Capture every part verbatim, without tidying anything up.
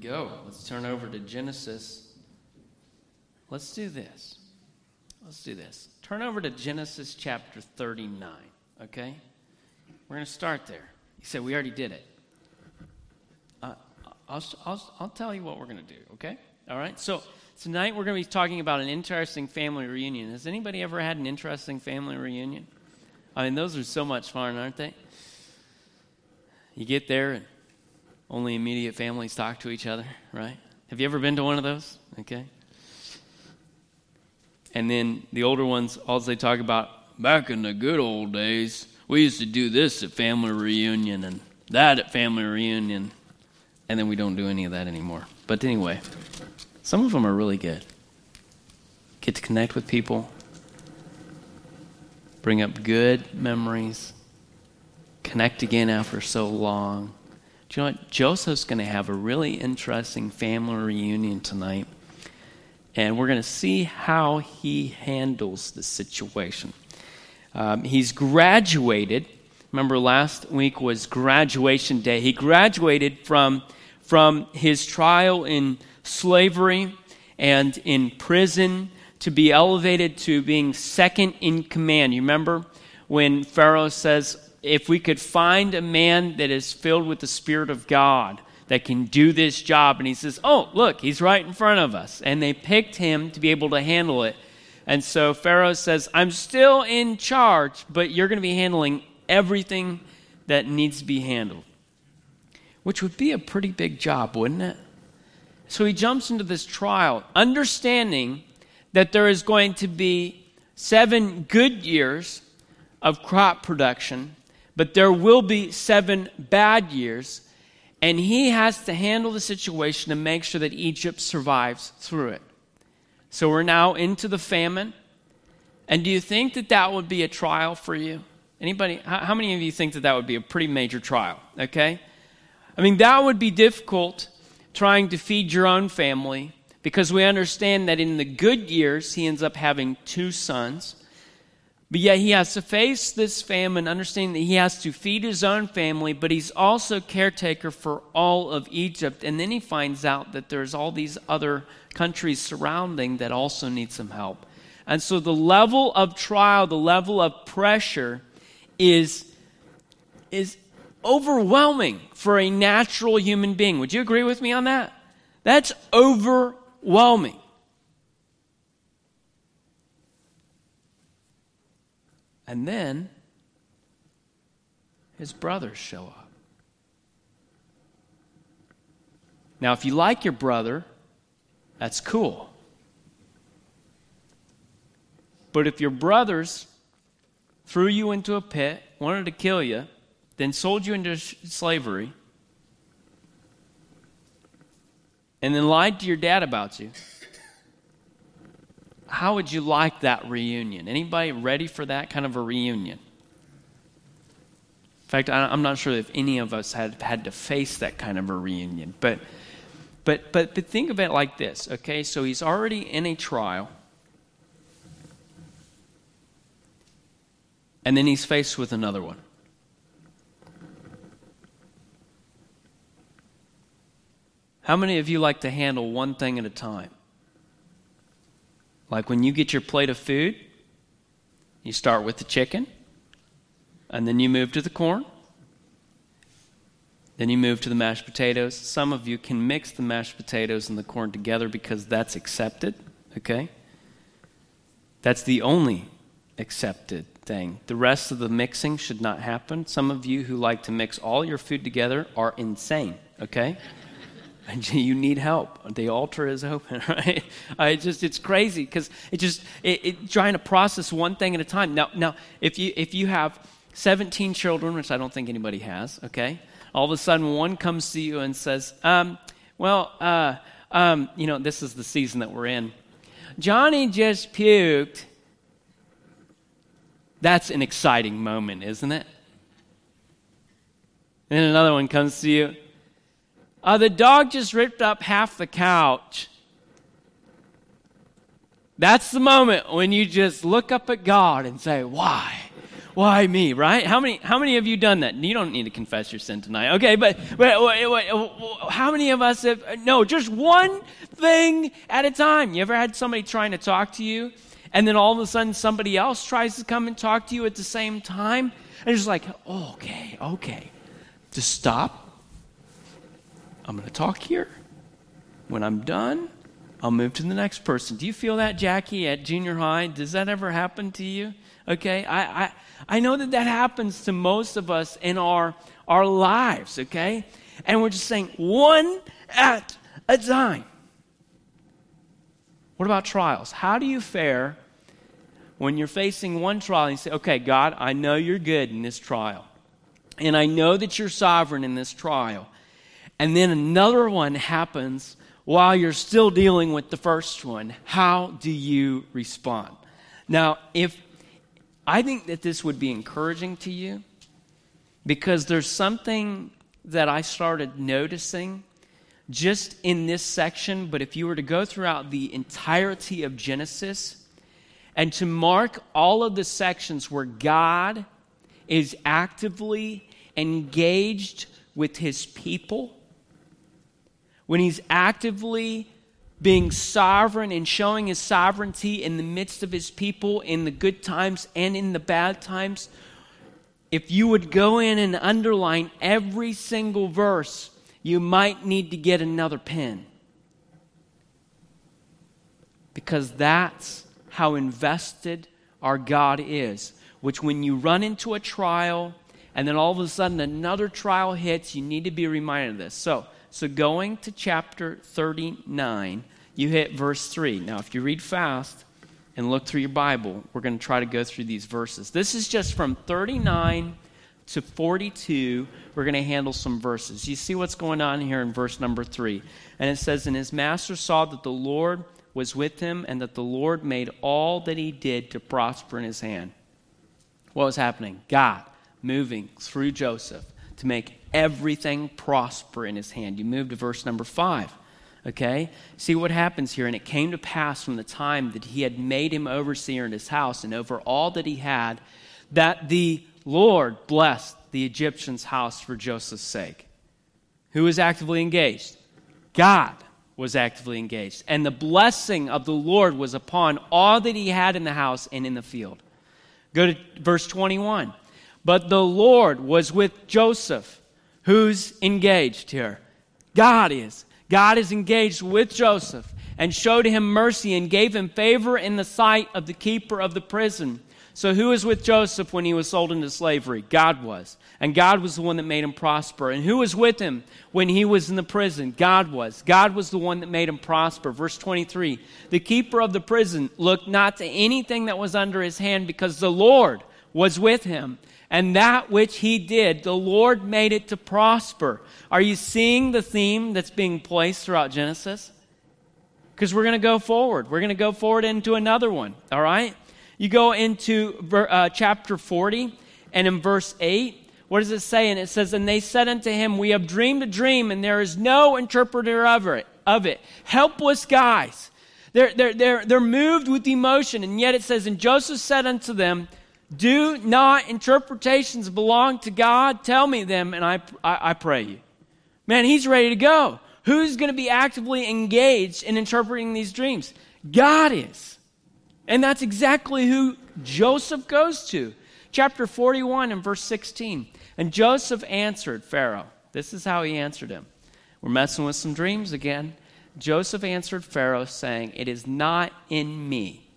go. Let's turn over to Genesis. Let's do this. Let's do this. Turn over to Genesis chapter thirty-nine, okay? We're going to start there. You said we already did it. Uh, I'll, I'll, I'll tell you what we're going to do, okay? All right? So tonight we're going to be talking about an interesting family reunion. Has anybody ever had an interesting family reunion? I mean, those are so much fun, aren't they? You get there and only immediate families talk to each other, right? Have you ever been to one of those? Okay. And then the older ones, all they talk about, back in the good old days, we used to do this at family reunion and that at family reunion. And then we don't do any of that anymore. But anyway, some of them are really good. Get to connect with people. Bring up good memories. Connect again after so long. Do you know what? Joseph's going to have a really interesting family reunion tonight. And we're going to see how he handles the situation. Um, he's graduated. Remember, last week was graduation day. He graduated from, from his trial in slavery and in prison to be elevated to being second in command. You remember when Pharaoh says, if we could find a man that is filled with the Spirit of God that can do this job. And he says, oh, look, he's right in front of us. And they picked him to be able to handle it. And so Pharaoh says, I'm still in charge, but you're going to be handling everything that needs to be handled. Which would be a pretty big job, wouldn't it? So he jumps into this trial, understanding that there is going to be seven good years of crop production, but there will be seven bad years. And he has to handle the situation and make sure that Egypt survives through it. So we're now into the famine. And do you think that that would be a trial for you? Anybody? How many of you think that that would be a pretty major trial? Okay? I mean, that would be difficult trying to feed your own family because we understand that in the good years, he ends up having two sons. But yet he has to face this famine, understanding that he has to feed his own family, but he's also caretaker for all of Egypt. And then he finds out that there's all these other countries surrounding that also need some help. And so the level of trial, the level of pressure is, is overwhelming for a natural human being. Would you agree with me on that? That's overwhelming. And then his brothers show up. Now, if you like your brother, that's cool. But if your brothers threw you into a pit, wanted to kill you, then sold you into slavery, and then lied to your dad about you, how would you like that reunion? Anybody ready for that kind of a reunion? In fact, I'm not sure if any of us had had to face that kind of a reunion. But, but, but, but think of it like this, okay? So he's already in a trial. And then he's faced with another one. How many of you like to handle one thing at a time? Like when you get your plate of food, you start with the chicken, and then you move to the corn, then you move to the mashed potatoes. Some of you can mix the mashed potatoes and the corn together because that's accepted, okay? That's the only accepted thing. The rest of the mixing should not happen. Some of you who like to mix all your food together are insane, okay? And you need help. The altar is open, right? I just it's crazy because it just it, it trying to process one thing at a time. Now, now if you if you have seventeen children, which I don't think anybody has, okay? All of a sudden, one comes to you and says, um, "Well, uh, um, you know, this is the season that we're in. Johnny just puked." That's an exciting moment, isn't it? And then another one comes to you. Uh, the dog just ripped up half the couch. That's the moment when you just look up at God and say, why? why me, right? How many how many of you done that? You don't need to confess your sin tonight, okay? But, but wait, wait, how many of us have, no, just one thing at a time. You ever had somebody trying to talk to you, and then all of a sudden somebody else tries to come and talk to you at the same time? And it's just like, oh, okay, okay. Just stop. I'm going to talk here. When I'm done, I'll move to the next person. Do you feel that, Jackie, at junior high? Does that ever happen to you? Okay, I I, I know that that happens to most of us in our, our lives, okay? And we're just saying one at a time. What about trials? How do you fare when you're facing one trial and you say, okay, God, I know you're good in this trial. And I know that you're sovereign in this trial. And then another one happens while you're still dealing with the first one. How do you respond? Now, if I think that this would be encouraging to you, because there's something that I started noticing just in this section, but if you were to go throughout the entirety of Genesis and to mark all of the sections where God is actively engaged with his people, when he's actively being sovereign and showing his sovereignty in the midst of his people in the good times and in the bad times, if you would go in and underline every single verse, you might need to get another pen. Because that's how invested our God is. Which when you run into a trial and then all of a sudden another trial hits, you need to be reminded of this. So, so going to chapter thirty-nine, you hit verse three. Now, if you read fast and look through your Bible, we're going to try to go through these verses. This is just from thirty-nine to forty-two. We're going to handle some verses. You see what's going on here in verse number three. And it says, and his master saw that the Lord was with him and that the Lord made all that he did to prosper in his hand. What was happening? God moving through Joseph to make everything prosper in his hand. You move to verse number five. Okay? See what happens here. And it came to pass from the time that he had made him overseer in his house and over all that he had, that the Lord blessed the Egyptian's house for Joseph's sake. Who was actively engaged? God was actively engaged. And the blessing of the Lord was upon all that he had in the house and in the field. Go to verse twenty-one. But the Lord was with Joseph. Who's engaged here? God is. God is engaged with Joseph and showed him mercy and gave him favor in the sight of the keeper of the prison. So who was with Joseph when he was sold into slavery? God was. And God was the one that made him prosper. And who was with him when he was in the prison? God was. God was the one that made him prosper. Verse twenty-three, the keeper of the prison looked not to anything that was under his hand because the Lord was with him. And that which he did, the Lord made it to prosper. Are you seeing the theme that's being placed throughout Genesis? Because we're going to go forward. We're going to go forward into another one, all right? You go into uh, chapter forty, and in verse eight, what does it say? And it says, and they said unto him, we have dreamed a dream, and there is no interpreter of it. Of it. Helpless guys. They're, they're, they're, they're moved with emotion, and yet it says, and Joseph said unto them, do not interpretations belong to God? Tell me them, and I, I, I pray you. Man, he's ready to go. Who's going to be actively engaged in interpreting these dreams? God is. And that's exactly who Joseph goes to. Chapter forty-one and verse sixteen. And Joseph answered Pharaoh. This is how he answered him. We're messing with some dreams again. Joseph answered Pharaoh, saying, it is not in me.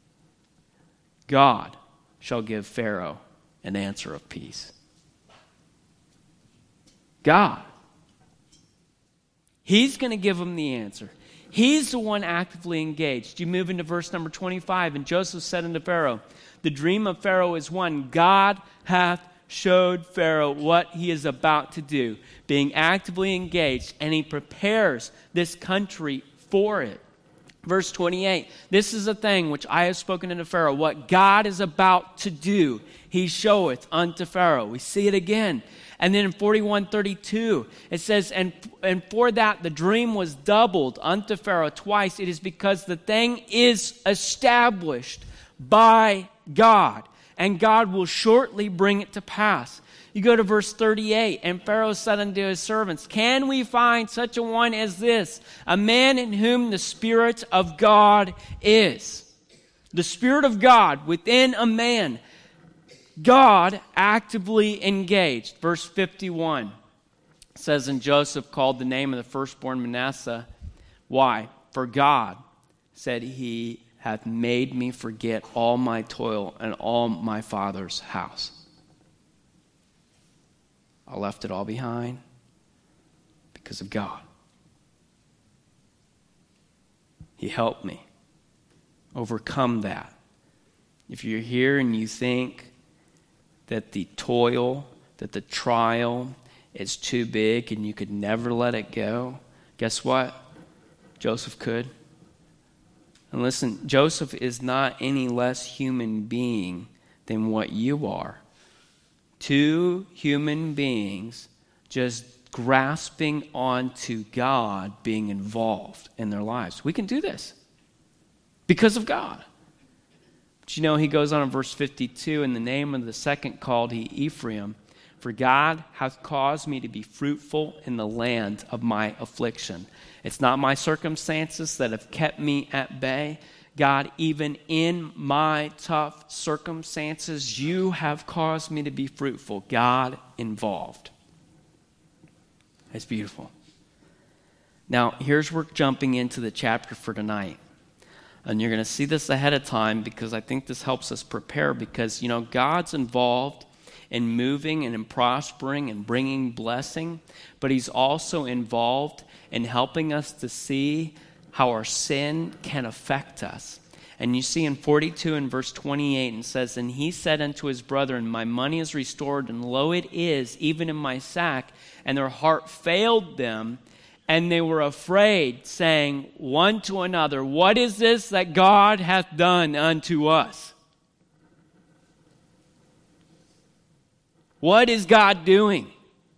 God shall give Pharaoh an answer of peace. God. He's going to give him the answer. He's the one actively engaged. You move into verse number twenty-five. And Joseph said unto Pharaoh, the dream of Pharaoh is one. God hath showed Pharaoh what he is about to do, being actively engaged, and he prepares this country for it. Verse twenty-eight, this is a thing which I have spoken unto Pharaoh. What God is about to do, he showeth unto Pharaoh. We see it again. And then in forty-one thirty-two, it says, and, and for that the dream was doubled unto Pharaoh twice. It is because the thing is established by God. and God will shortly bring it to pass. You go to verse thirty-eight, and Pharaoh said unto his servants, can we find such a one as this, a man in whom the Spirit of God is? The Spirit of God within a man. God actively engaged. Verse fifty-one says, and Joseph called the name of the firstborn Manasseh. Why? For God, said he, hath made me forget all my toil and all my father's house. I left it all behind because of God. He helped me overcome that. If you're here and you think that the toil, that the trial is too big and you could never let it go, guess what? Joseph could. And listen, Joseph is not any less human being than what you are. Two human beings just grasping onto God being involved in their lives. We can do this because of God. But you know, he goes on in verse fifty-two, in the name of the second called he Ephraim, for God hath caused me to be fruitful in the land of my affliction. It's not my circumstances that have kept me at bay. God, even in my tough circumstances, you have caused me to be fruitful. God involved. It's beautiful. Now, here's where we're jumping into the chapter for tonight. And you're going to see this ahead of time because I think this helps us prepare because, you know, God's involved in moving and in prospering and bringing blessing, but he's also involved in helping us to see how our sin can affect us. And you see in forty-two and verse twenty-eight, and says, and he said unto his brethren, my money is restored, and lo, it is, even in my sack. And their heart failed them, and they were afraid, saying one to another, what is this that God hath done unto us? What is God doing?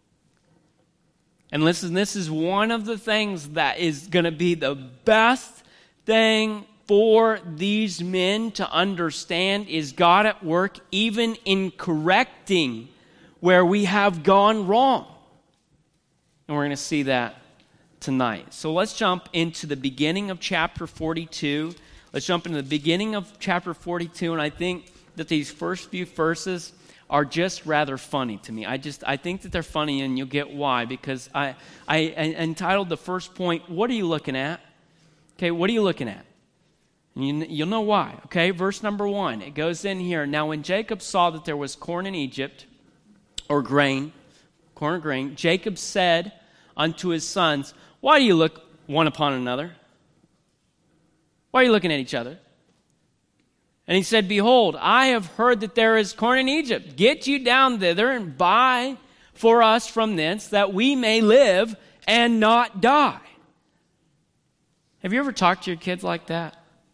And listen, this is one of the things that is going to be the best thing for these men to understand is God at work even in correcting where we have gone wrong. And we're going to see that tonight. So let's jump into the beginning of chapter forty-two. Let's jump into the beginning of chapter forty-two, and I think that these first few verses are just rather funny to me. I just I think that they're funny, and you'll get why, because I, I, I entitled the first point, what are you looking at? Okay, what are you looking at? And you, you'll know why. Okay, verse number one, it goes in here. Now when Jacob saw that there was corn in Egypt, or grain, corn or grain, Jacob said unto his sons, why do you look one upon another? Why are you looking at each other? And he said, behold, I have heard that there is corn in Egypt. Get you down thither and buy for us from thence, that we may live and not die. Have you ever talked to your kids like that?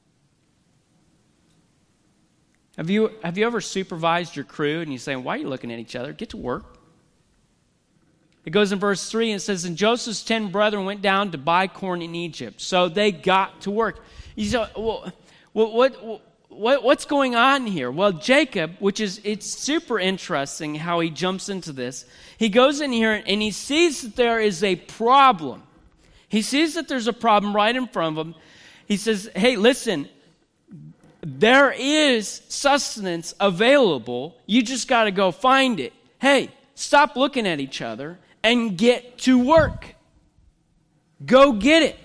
Have you, have you ever supervised your crew and you say, why are you looking at each other? Get to work. It goes in verse three and it says, and Joseph's ten brethren went down to buy corn in Egypt. So they got to work. You say, well, what, what, what, what's going on here? Well, Jacob, which is, it's super interesting how he jumps into this. He goes in here and he sees that there is a problem. He sees that there's a problem right in front of him. He says, hey, listen, there is sustenance available. You just got to go find it. Hey, stop looking at each other and get to work. Go get it.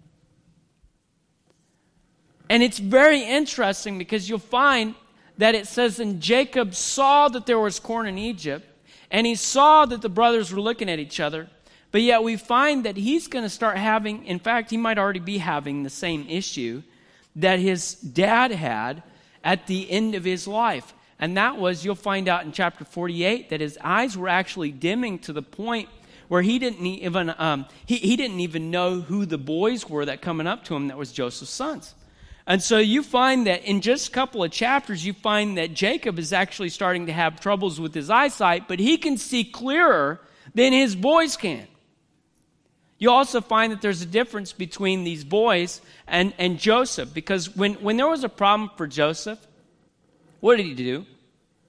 And it's very interesting because you'll find that it says, and Jacob saw that there was corn in Egypt, and he saw that the brothers were looking at each other, but yet we find that he's going to start having, in fact, he might already be having the same issue that his dad had at the end of his life. And that was, you'll find out in chapter forty-eight, that his eyes were actually dimming to the point where he didn't even um, he, he didn't even know who the boys were that coming up to him that was Joseph's sons. And so you find that in just a couple of chapters, you find that Jacob is actually starting to have troubles with his eyesight, but he can see clearer than his boys can. You also find that there's a difference between these boys and, and Joseph, because when, when there was a problem for Joseph, what did he do?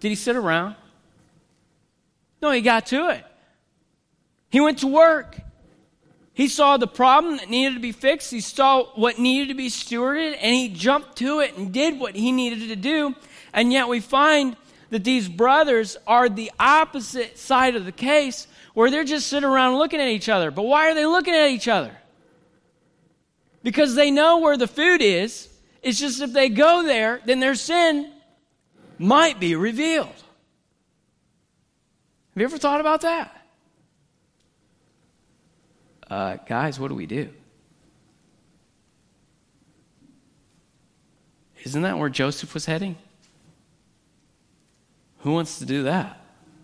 Did he sit around? No, he got to it. He went to work. He saw the problem that needed to be fixed. He saw what needed to be stewarded, and he jumped to it and did what he needed to do. And yet we find that these brothers are the opposite side of the case, where they're just sitting around looking at each other. But why are they looking at each other? Because they know where the food is. It's just if they go there, then their sin might be revealed. Have you ever thought about that? Uh, guys, what do we do? Isn't that where Joseph was heading? Who wants to do that?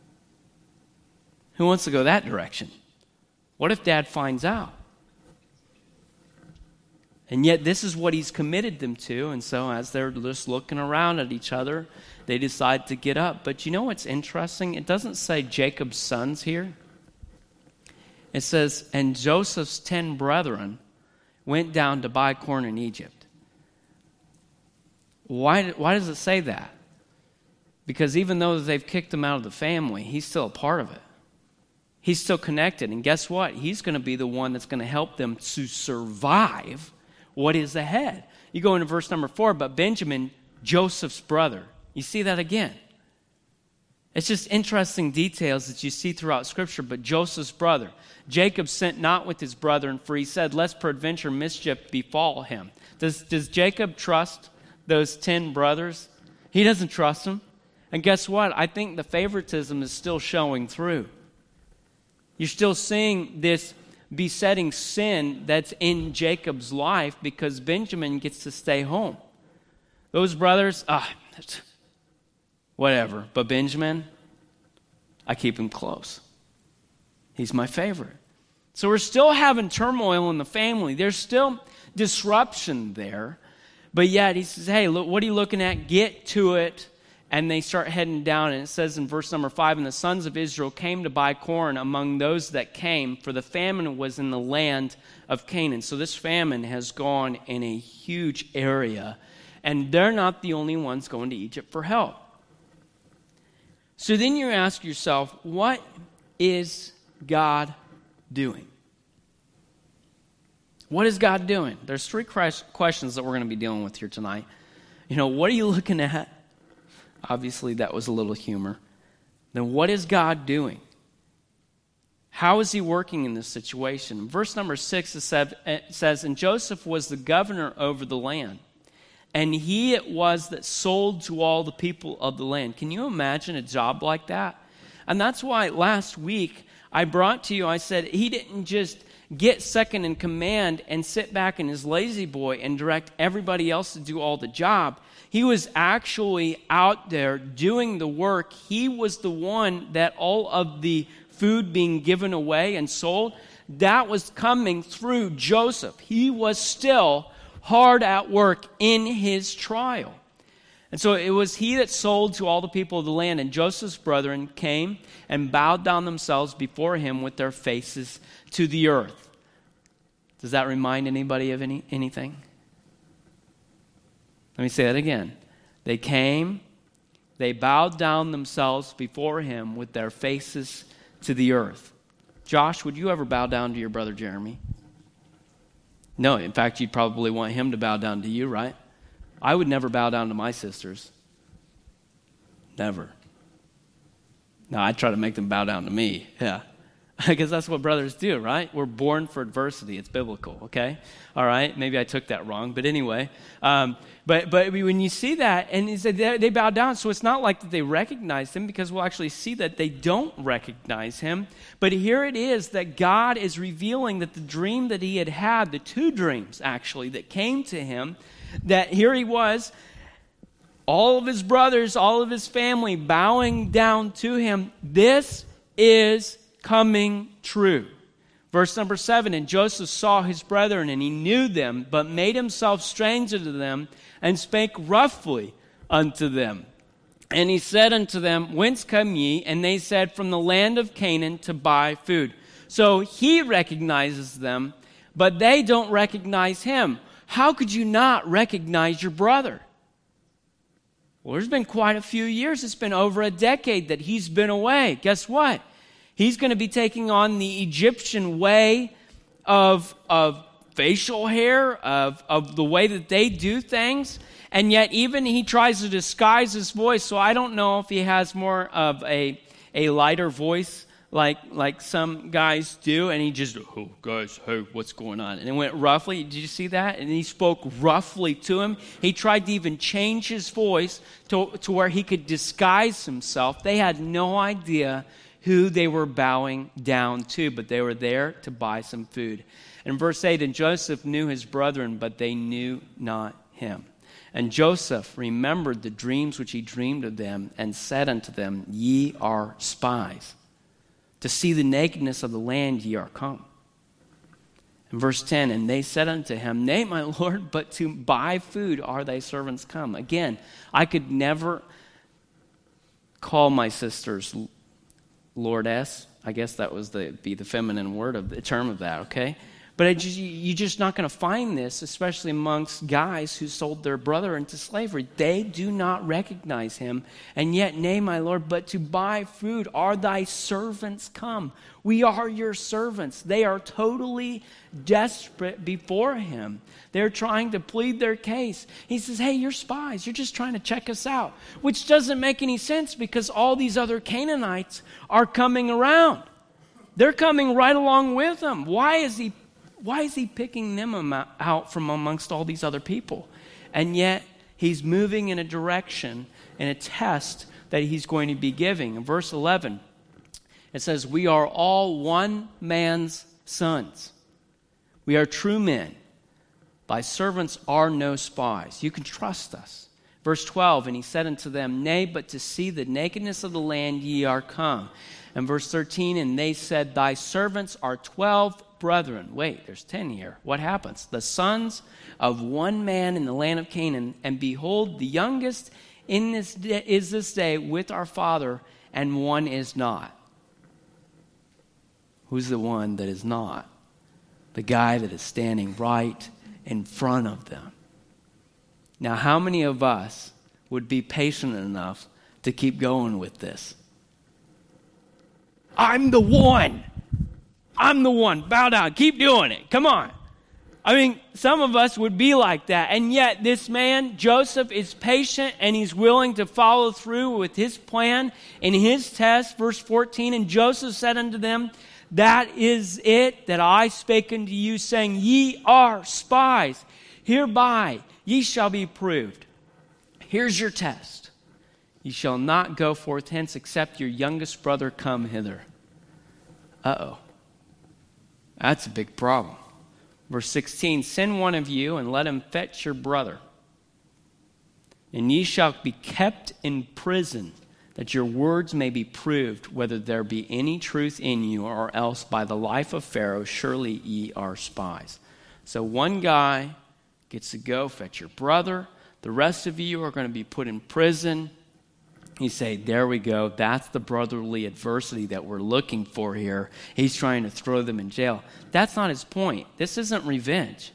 Who wants to go that direction? What if Dad finds out? And yet this is what he's committed them to, and so as they're just looking around at each other, they decide to get up. But you know what's interesting? It doesn't say Jacob's sons here. It says, and Joseph's ten brethren went down to buy corn in Egypt. Why, why does it say that? Because even though they've kicked him out of the family, he's still a part of it. He's still connected. And guess what? He's going to be the one that's going to help them to survive what is ahead. You go into verse number four, but Benjamin, Joseph's brother. You see that again. It's just interesting details that you see throughout Scripture, but Joseph's brother. Jacob sent not with his brethren, for he said, lest peradventure mischief befall him. Does, does Jacob trust those ten brothers? He doesn't trust them. And guess what? I think the favoritism is still showing through. You're still seeing this besetting sin that's in Jacob's life because Benjamin gets to stay home. Those brothers, ah, whatever. But Benjamin, I keep him close. He's my favorite. So we're still having turmoil in the family. There's still disruption there. But yet he says, hey, look, what are you looking at? Get to it. And they start heading down, and it says in verse number five, and the sons of Israel came to buy corn among those that came, for the famine was in the land of Canaan. So this famine has gone in a huge area, and they're not the only ones going to Egypt for help. So then you ask yourself, what is God doing? What is God doing? There's three questions that we're going to be dealing with here tonight. You know, what are you looking at? Obviously, that was a little humor. Then what is God doing? How is he working in this situation? Verse number six it says, and Joseph was the governor over the land, and he it was that sold to all the people of the land. Can you imagine a job like that? And that's why last week I brought to you, I said he didn't just get second in command and sit back in his lazy boy and direct everybody else to do all the job. He was actually out there doing the work. He was the one that all of the food being given away and sold, that was coming through Joseph. He was still hard at work in his trial. And so it was he that sold to all the people of the land, and Joseph's brethren came and bowed down themselves before him with their faces to the earth. Does that remind anybody of any anything? Let me say that again. They came, they bowed down themselves before him with their faces to the earth. Josh, would you ever bow down to your brother Jeremy? No, in fact, you'd probably want him to bow down to you, right? I would never bow down to my sisters. Never. No, I'd try to make them bow down to me, yeah. Because that's what brothers do, right? We're born for adversity. It's biblical, okay? All right, maybe I took that wrong, but anyway. Um, but but when you see that, and he said they, they bow down, so it's not like that they recognize him, because we'll actually see that they don't recognize him. But here it is that God is revealing that the dream that he had had, the two dreams actually that came to him, that here he was, all of his brothers, all of his family bowing down to him. This is coming true. Verse number seven, and Joseph saw his brethren, and he knew them, but made himself stranger to them, and spake roughly unto them. And he said unto them, whence come ye? And they said, from the land of Canaan to buy food. So he recognizes them, but they don't recognize him. How could you not recognize your brother? Well, there's been quite a few years. It's been over a decade that he's been away. Guess what? He's going to be taking on the Egyptian way of, of facial hair, of, of the way that they do things. And yet even he tries to disguise his voice. So I don't know if he has more of a, a lighter voice like like some guys do. And he just, oh, guys, hey, what's going on? And it went roughly. Did you see that? And he spoke roughly to him. He tried to even change his voice to, to where he could disguise himself. They had no idea who they were bowing down to, but they were there to buy some food. In verse eight, and Joseph knew his brethren, but they knew not him. And Joseph remembered the dreams which he dreamed of them, and said unto them, Ye are spies. To see the nakedness of the land ye are come. In verse ten, and they said unto him, Nay, my Lord, but to buy food are thy servants come. Again, I could never call my sisters Lordess. I guess that was the be the feminine word of the term of that, okay? But it just, you're just not going to find this, especially amongst guys who sold their brother into slavery. They do not recognize him. And yet, nay, my Lord, but to buy food are thy servants come. We are your servants. They are totally desperate before him. They're trying to plead their case. He says, hey, you're spies. You're just trying to check us out. Which doesn't make any sense because all these other Canaanites are coming around. They're coming right along with him. Why is he Why is he picking them out from amongst all these other people? And yet, he's moving in a direction, in a test that he's going to be giving. In verse eleven, it says, We are all one man's sons. We are true men. Thy servants are no spies. You can trust us. Verse twelve, and he said unto them, Nay, but to see the nakedness of the land ye are come. And verse thirteen, and they said, Thy servants are twelve brethren. Wait, there's ten here. What happens? The sons of one man in the land of Canaan, and behold, the youngest in this day, is this day with our father, and one is not. Who's the one that is not? The guy that is standing right in front of them. Now, how many of us would be patient enough to keep going with this? I'm the one. I'm the one. Bow down. Keep doing it. Come on. I mean, some of us would be like that. And yet this man, Joseph, is patient and he's willing to follow through with his plan and his test. Verse fourteen, and Joseph said unto them, That is it that I spake unto you, saying, Ye are spies. Hereby ye shall be proved. Here's your test. Ye shall not go forth hence except your youngest brother come hither. Uh-oh. That's a big problem. Verse sixteen, Send one of you and let him fetch your brother. And ye shall be kept in prison, that your words may be proved, whether there be any truth in you, or else by the life of Pharaoh, surely ye are spies. So one guy gets to go fetch your brother. The rest of you are going to be put in prison. You say, there we go. That's the brotherly adversity that we're looking for here. He's trying to throw them in jail. That's not his point. This isn't revenge.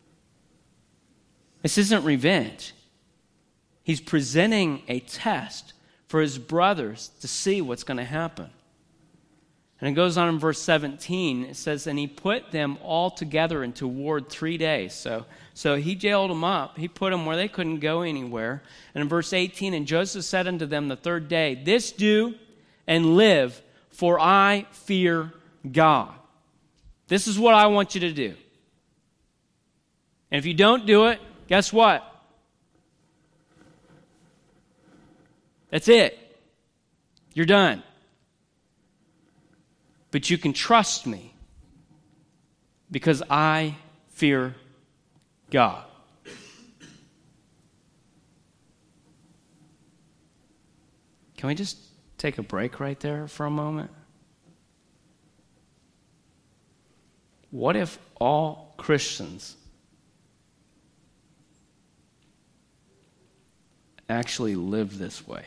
This isn't revenge. He's presenting a test for his brothers to see what's going to happen. And it goes on in verse seventeen. It says, and he put them all together into ward three days. So, so he jailed them up. He put them where they couldn't go anywhere. And in verse eighteen, and Joseph said unto them the third day, This do and live, for I fear God. This is what I want you to do. And if you don't do it, guess what? That's it. You're done. But you can trust me because I fear God. Can we just take a break right there for a moment? What if all Christians actually live this way?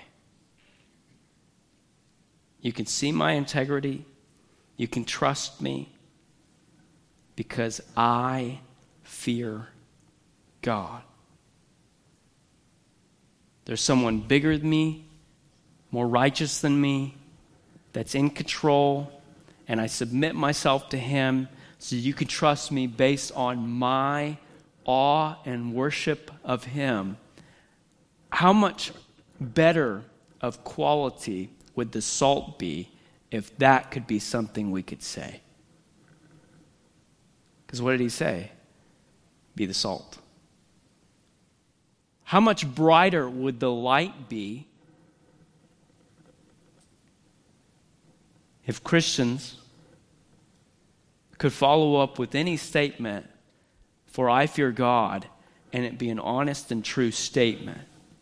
You can see my integrity. You can trust me because I fear God. There's someone bigger than me, more righteous than me, that's in control, and I submit myself to him so you can trust me based on my awe and worship of him. How much better of quality would the salt be if that could be something we could say? Because what did he say? Be the salt. How much brighter would the light be if Christians could follow up with any statement, for I fear God, and it be an honest and true statement?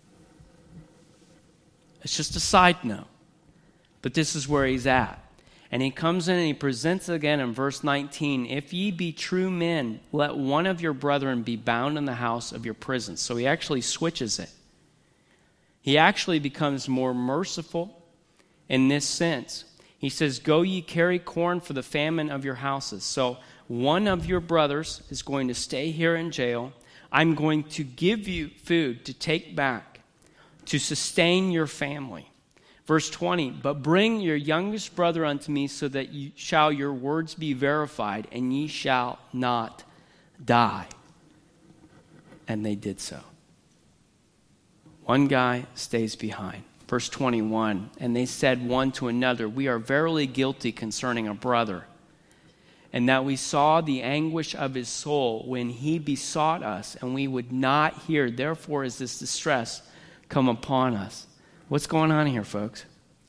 It's just a side note. But this is where he's at. And he comes in and he presents again in verse nineteen, if ye be true men, let one of your brethren be bound in the house of your prison. So he actually switches it. He actually becomes more merciful in this sense. He says, go ye carry corn for the famine of your houses. So one of your brothers is going to stay here in jail. I'm going to give you food to take back to sustain your family. Verse twenty, but bring your youngest brother unto me, so that you shall your words be verified, and ye shall not die. And they did so. One guy stays behind. Verse twenty-one, and they said one to another, we are verily guilty concerning a brother, and that we saw the anguish of his soul when he besought us, and we would not hear. Therefore is this distress come upon us. What's going on here, folks?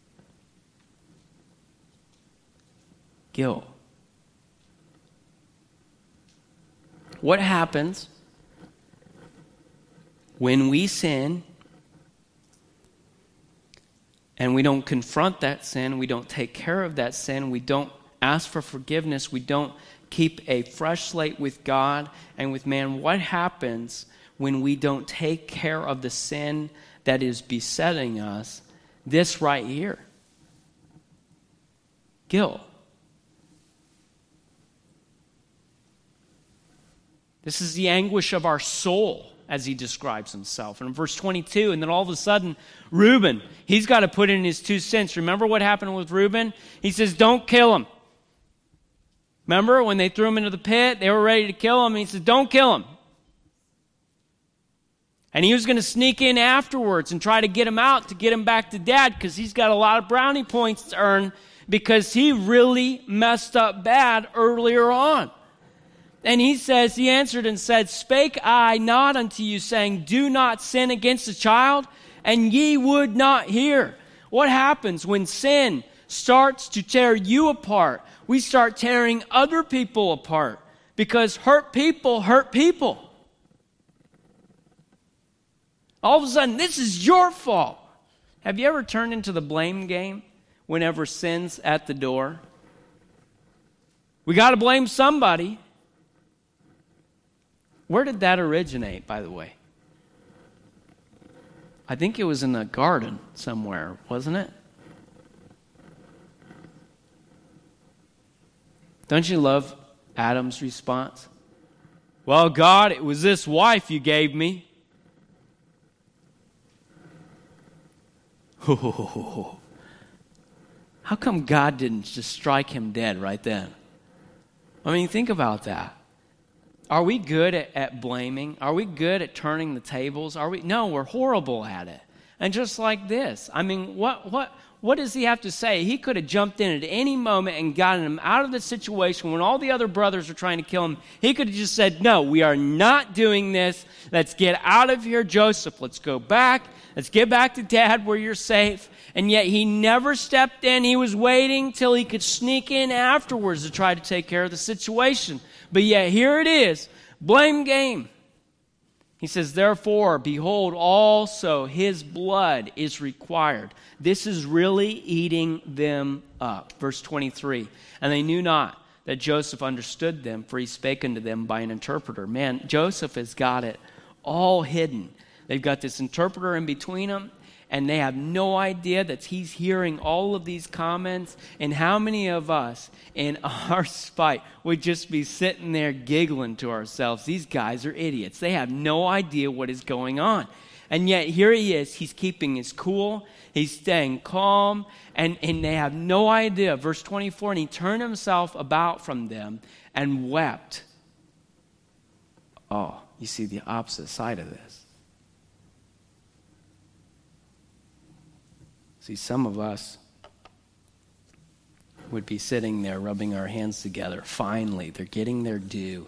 Guilt. What happens when we sin and we don't confront that sin, we don't take care of that sin, we don't ask for forgiveness, we don't keep a fresh slate with God and with man? What happens when we don't take care of the sin that is besetting us? This right here. Guilt. This is the anguish of our soul, as he describes himself. And in verse twenty-two, and then all of a sudden, Reuben, he's got to put in his two cents. Remember what happened with Reuben? He says, don't kill him. Remember when they threw him into the pit, they were ready to kill him, and he says, don't kill him. And he was going to sneak in afterwards and try to get him out to get him back to dad, because he's got a lot of brownie points to earn because he really messed up bad earlier on. And he says, he answered and said, spake I not unto you, saying, do not sin against the child? And ye would not hear. What happens when sin starts to tear you apart? We start tearing other people apart, because hurt people hurt people. All of a sudden, this is your fault. Have you ever turned into the blame game whenever sin's at the door? We got to blame somebody. Where did that originate, by the way? I think it was in the garden somewhere, wasn't it? Don't you love Adam's response? Well, God, it was this wife you gave me. How come God didn't just strike him dead right then? I mean, think about that. Are we good at, at blaming? Are we good at turning the tables? Are we? No, we're horrible at it. And just like this, I mean, what what what does he have to say? He could have jumped in at any moment and gotten him out of the situation when all the other brothers were trying to kill him. He could have just said, no, we are not doing this. Let's get out of here, Joseph. Let's go back. Let's get back to Dad where you're safe. And yet he never stepped in. He was waiting till he could sneak in afterwards to try to take care of the situation. But yet here it is, blame game. He says, therefore, behold, also his blood is required. This is really eating them up. Verse twenty-three, and they knew not that Joseph understood them, for he spake unto them by an interpreter. Man, Joseph has got it all hidden. They've got this interpreter in between them, and they have no idea that he's hearing all of these comments. And how many of us, in our spite, would just be sitting there giggling to ourselves? These guys are idiots. They have no idea what is going on. And yet here he is. He's keeping his cool. He's staying calm. And, and they have no idea. Verse twenty-four, and he turned himself about from them and wept. Oh, you see the opposite side of this. See, some of us would be sitting there rubbing our hands together. Finally, they're getting their due.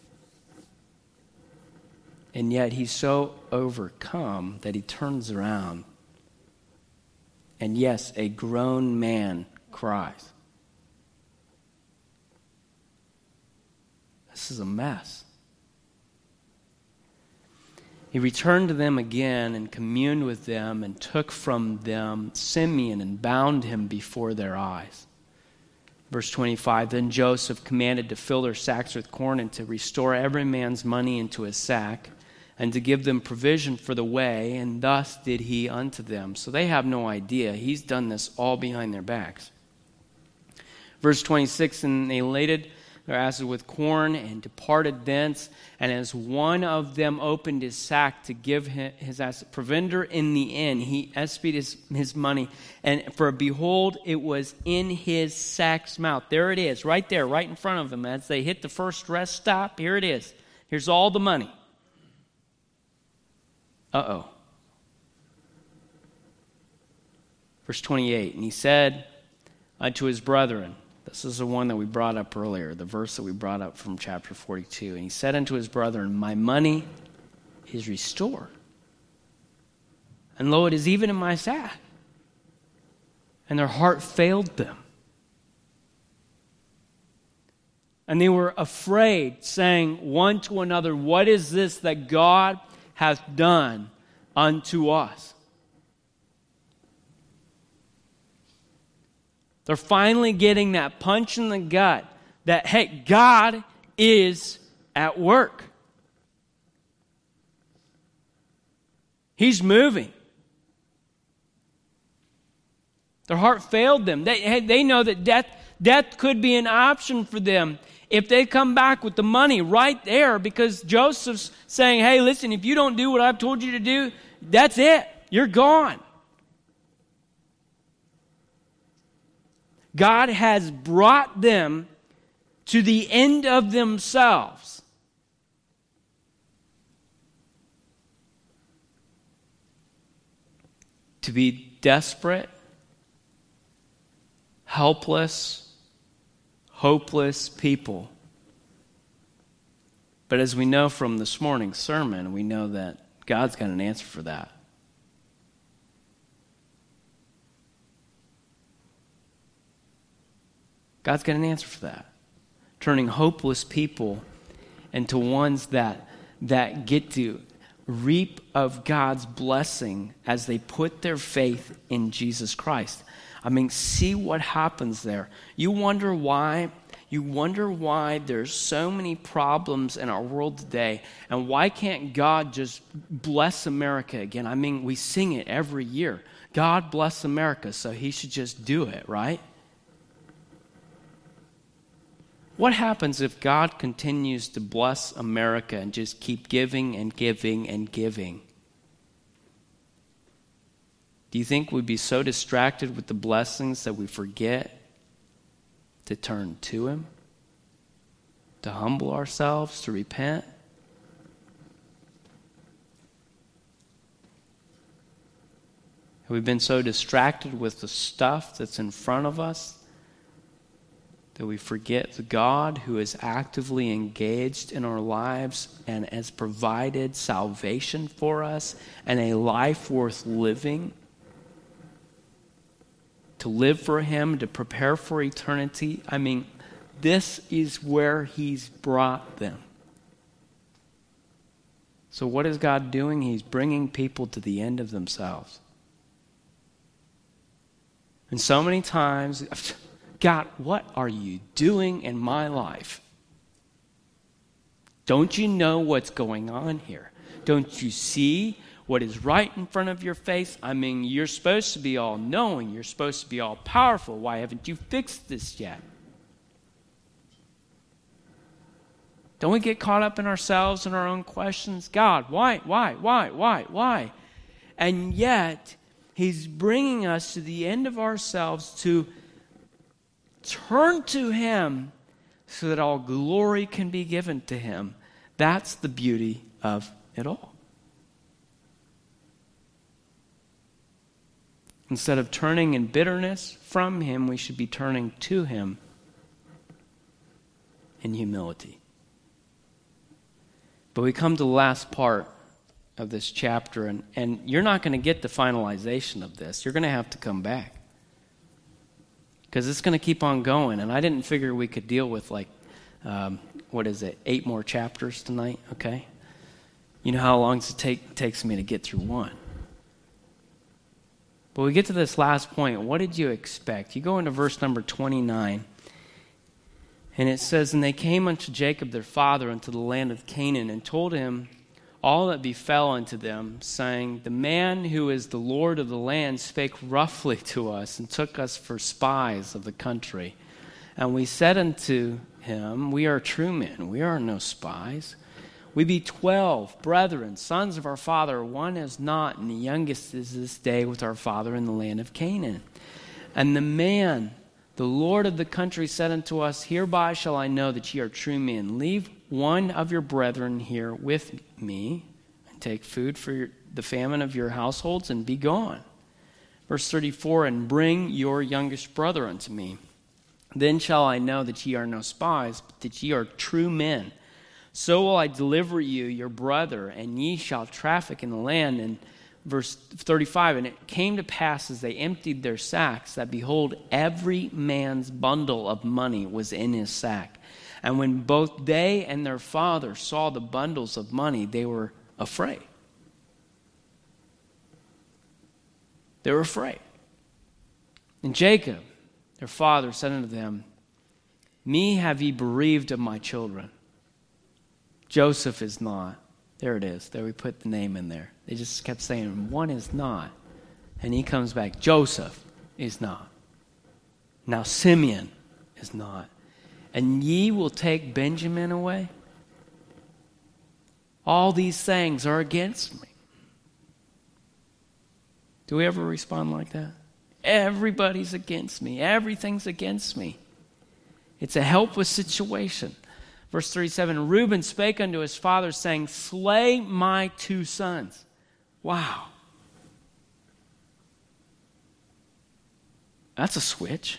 And yet he's so overcome that he turns around. And yes, a grown man cries. This is a mess. He returned to them again and communed with them and took from them Simeon and bound him before their eyes. Verse twenty-five, then Joseph commanded to fill their sacks with corn and to restore every man's money into his sack and to give them provision for the way, and thus did he unto them. So they have no idea. He's done this all behind their backs. Verse twenty-six, and they laded their asses with corn and departed thence, and as one of them opened his sack to give his ass provender in the inn, he espied his, his money, and for behold, it was in his sack's mouth. There it is, right there, right in front of them. As they hit the first rest stop, here it is. Here's all the money. Uh-oh. Verse twenty-eight, and he said unto his brethren, this is the one that we brought up earlier, the verse that we brought up from chapter forty-two. And he said unto his brethren, my money is restored. And lo, it is even in my sack. And their heart failed them. And they were afraid, saying one to another, what is this that God hath done unto us? They're finally getting that punch in the gut that, hey, God is at work. He's moving. Their heart failed them. They, they know that death, death could be an option for them if they come back with the money right there, because Joseph's saying, hey, listen, if you don't do what I've told you to do, that's it. You're gone. God has brought them to the end of themselves. To be desperate, helpless, hopeless people. But as we know from this morning's sermon, we know that God's got an answer for that. God's got an answer for that. Turning hopeless people into ones that, that get to reap of God's blessing as they put their faith in Jesus Christ. I mean, see what happens there. You wonder why? You wonder why there's so many problems in our world today, and why can't God just bless America again? I mean, we sing it every year. God bless America, so he should just do it, right? What happens if God continues to bless America and just keep giving and giving and giving? Do you think we'd be so distracted with the blessings that we forget to turn to him, to humble ourselves, to repent? Have we been so distracted with the stuff that's in front of us that we forget the God who is actively engaged in our lives and has provided salvation for us and a life worth living? To live for him, to prepare for eternity. I mean, this is where he's brought them. So what is God doing? He's bringing people to the end of themselves. And so many times, God, what are you doing in my life? Don't you know what's going on here? Don't you see what is right in front of your face? I mean, you're supposed to be all-knowing. You're supposed to be all-powerful. Why haven't you fixed this yet? Don't we get caught up in ourselves and our own questions? God, why, why, why, why, why? And yet, he's bringing us to the end of ourselves to turn to him so that all glory can be given to him. That's the beauty of it all. Instead of turning in bitterness from him, we should be turning to him in humility. But we come to the last part of this chapter, and, and you're not going to get the finalization of this. You're going to have to come back. Because it's going to keep on going, and I didn't figure we could deal with like, um, what is it, eight more chapters tonight, okay? You know how long it take, takes me to get through one. But we get to this last point. What did you expect? You go into verse number twenty-nine. And it says, And they came unto Jacob their father unto the land of Canaan, and told him all that befell unto them, saying, The man who is the Lord of the land spake roughly to us, and took us for spies of the country. And we said unto him, We are true men, we are no spies. We be twelve brethren, sons of our father. One is not, and the youngest is this day with our father in the land of Canaan. And the man, the Lord of the country, said unto us, Hereby shall I know that ye are true men. Leave one of your brethren here with me, and take food for your, the famine of your households, and be gone. Verse thirty-four, And bring your youngest brother unto me. Then shall I know that ye are no spies, but that ye are true men. So will I deliver you your brother, and ye shall traffic in the land. And verse thirty-five, And it came to pass as they emptied their sacks, that behold, every man's bundle of money was in his sack. And when both they and their father saw the bundles of money, they were afraid. They were afraid. And Jacob, their father, said unto them, Me have ye bereaved of my children. Joseph is not. There it is. There we put the name in there. They just kept saying, one is not. And he comes back, Joseph is not. Now Simeon is not. And ye will take Benjamin away? All these things are against me. Do we ever respond like that? Everybody's against me. Everything's against me. It's a helpless situation. Verse thirty-seven, Reuben spake unto his father, saying, Slay my two sons. Wow. That's a switch.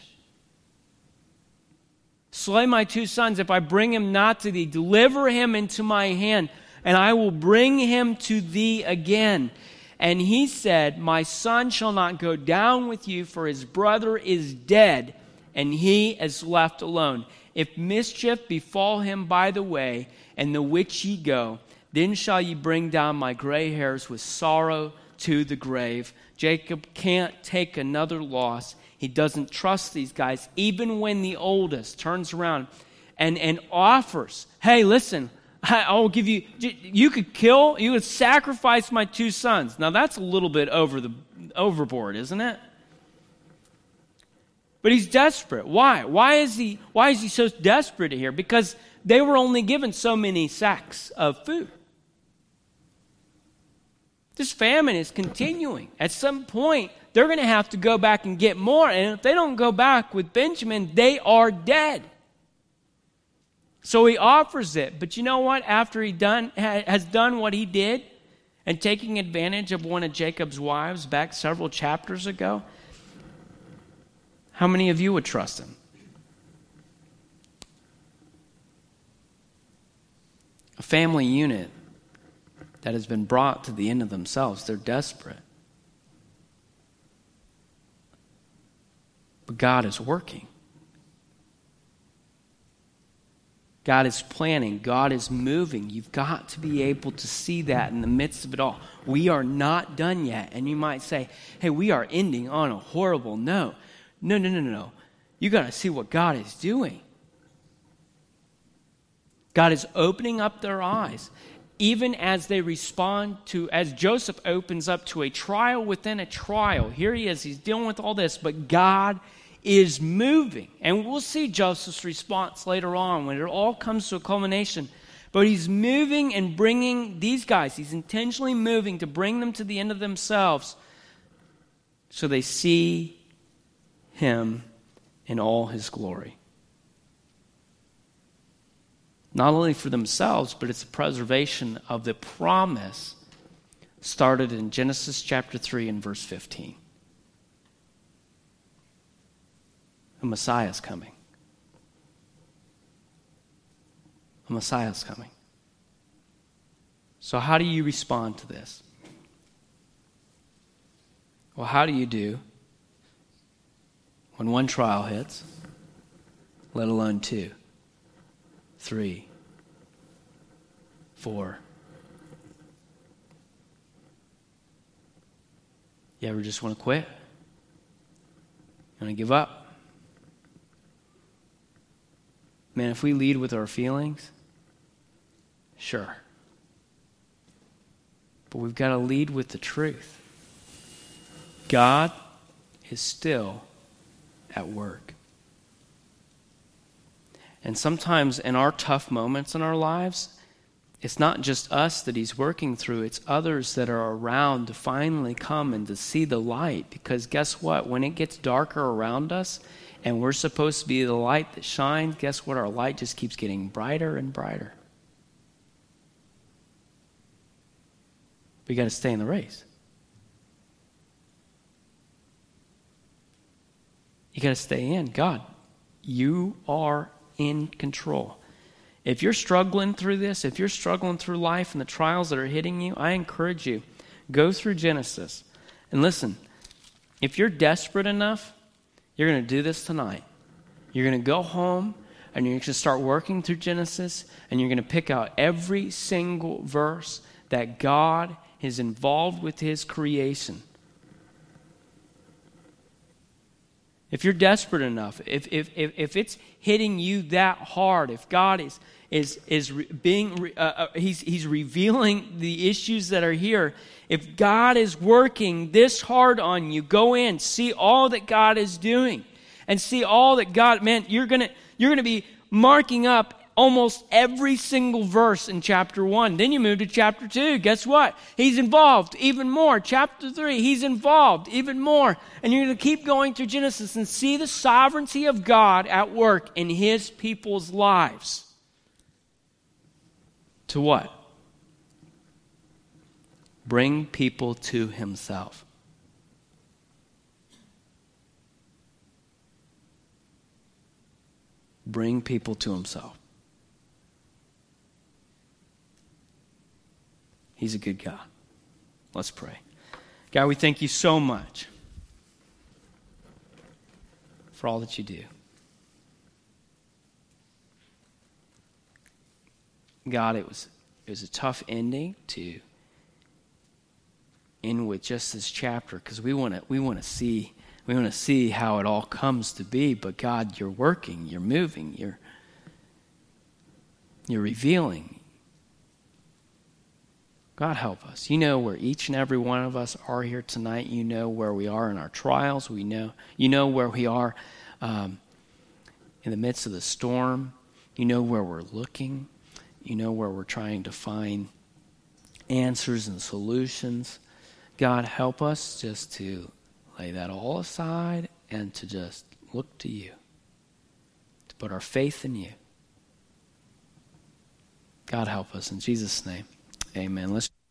Slay my two sons, if I bring him not to thee. Deliver him into my hand, and I will bring him to thee again. And he said, My son shall not go down with you, for his brother is dead, and he is left alone. If mischief befall him by the way, and the which ye go, then shall ye bring down my gray hairs with sorrow to the grave. Jacob can't take another loss. He doesn't trust these guys, even when the oldest turns around and, and offers, hey, listen, I will give you, you could kill, you could sacrifice my two sons. Now that's a little bit over the overboard, isn't it? But he's desperate. Why? Why is he, why is he so desperate here? Because they were only given so many sacks of food. This famine is continuing. At some point, they're going to have to go back and get more. And if they don't go back with Benjamin, they are dead. So he offers it. But you know what? After he done has done what he did, and taking advantage of one of Jacob's wives back several chapters ago, how many of you would trust him? A family unit that has been brought to the end of themselves. They're desperate. But God is working. God is planning. God is moving. You've got to be able to see that in the midst of it all. We are not done yet. And you might say, hey, we are ending on a horrible note. No, no, no, no, no. You got to see what God is doing. God is opening up their eyes, even as they respond to, as Joseph opens up to a trial within a trial. Here he is, he's dealing with all this, but God is moving. And we'll see Joseph's response later on when it all comes to a culmination. But he's moving and bringing these guys, he's intentionally moving to bring them to the end of themselves so they see him in all his glory. Not only for themselves, but it's a preservation of the promise started in Genesis chapter three and verse fifteen. A Messiah is coming. A Messiah is coming. So how do you respond to this? Well, how do you do when one trial hits, let alone two, three, four? You ever just want to quit? Want to give up? Man, if we lead with our feelings, sure. But we've got to lead with the truth. God is still at work. And sometimes in our tough moments in our lives, it's not just us that he's working through, it's others that are around to finally come and to see the light. Because guess what? When it gets darker around us, and we're supposed to be the light that shines, guess what? Our light just keeps getting brighter and brighter. We got to stay in the race. You got to stay in. God, you are in control. If you're struggling through this, if you're struggling through life and the trials that are hitting you, I encourage you, go through Genesis. And listen, if you're desperate enough, you're going to do this tonight. You're going to go home and you're going to start working through Genesis and you're going to pick out every single verse that God is involved with his creation. If you're desperate enough, if if if, if it's hitting you that hard, if God is is is re, being uh, uh, he's he's revealing the issues that are here, if God is working this hard on you, go in, see all that God is doing, and see all that God. Man, you're gonna you're gonna be marking up almost every single verse in chapter one. Then you move to chapter two. Guess what? He's involved even more. Chapter three, he's involved even more. And you're going to keep going through Genesis and see the sovereignty of God at work in his people's lives. To what? Bring people to himself. Bring people to himself. He's a good God. Let's pray. God, we thank you so much for all that you do. God, it was it was a tough ending to end with just this chapter because we want to we want to see we want to see how it all comes to be. But God, you're working, you're moving, you're you're revealing. God, help us. You know where each and every one of us are here tonight. You know where we are in our trials. We know you know where we are um, in the midst of the storm. You know where we're looking. You know where we're trying to find answers and solutions. God, help us just to lay that all aside and to just look to you, to put our faith in you. God, help us in Jesus' name. Amen. Let's